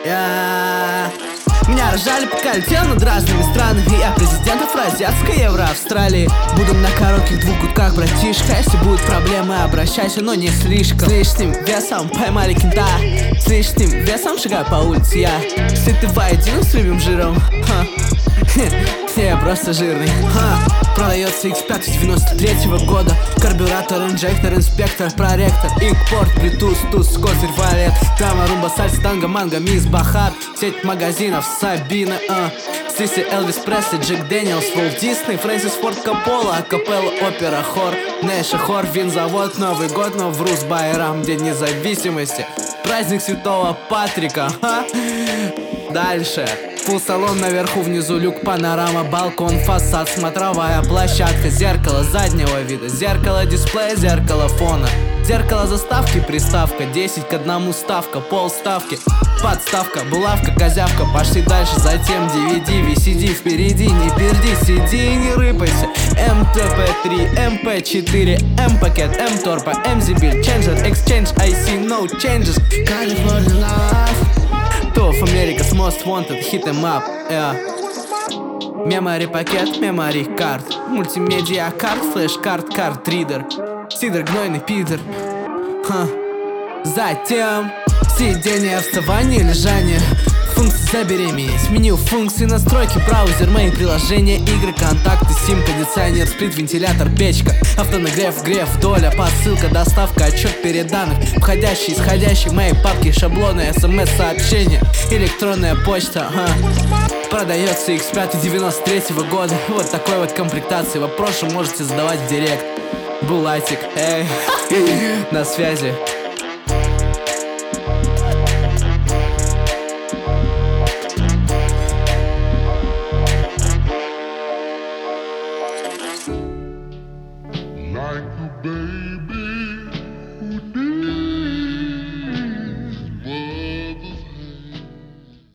Меня рожали, пока летел над разными странами. Я президент Афроазиатской Евро Австралии. Буду на коротких двух гудках, братишка. Если будут проблемы, обращайся, но не слишком. С лишним весом поймали кента. С лишним весом шагаю по улице я. Если ты воедино с рыбьим жиром, я просто жирный. Продается X5 93-го года. Карбюратор, инжектор, инспектор, проректор, Икпорт, Bluetooth, туз, козырь, валет. Тама, румба, сальс, танго, манго, мисс, Бахат. Сеть магазинов, Сабина, Сиси, Элвис Пресли, Джек Дэниелс, Волт Дисней, Фрэнсис Форд Коппола, Акапелла, опера, хор, Нэша, хор, винзавод, Новый год, Новрус, Байрам, День независимости, праздник Святого Патрика. Дальше. Фулл салон наверху, внизу люк, панорама, балкон, фасад, смотровая площадка, зеркало заднего вида, зеркало дисплея, зеркало фона, зеркало заставки, приставка, 10 к 1 ставка, полставки, подставка, булавка, козявка, пошли дальше, затем DVD, VCD, впереди, не перди, сиди и не рыпайся. МТП3, МП4, М-пакет, М-торпа, М-зибиль, Changer, Exchange, IC, no changes, California Love. Top America's Most Wanted, hit em up, Memory пакет, memory карт, мультимедиа карт, флеш-карт, карт-ридер, сидор, гнойный пидор. Затем сидение, вставание, лежание, функции забеременеть, меню функции, настройки, браузер, мои приложения, игры, контакты, сим, кондиционер, сплит, вентилятор, печка, автонагрев, греф, доля, посылка, доставка, отчет переданных, входящий, исходящий, мои папки, шаблоны, смс-сообщения, электронная почта. Продается X5 93-го года. Вот такой вот комплектации. Вопросы можете задавать в директ. Булатик, на связи. Like you, baby.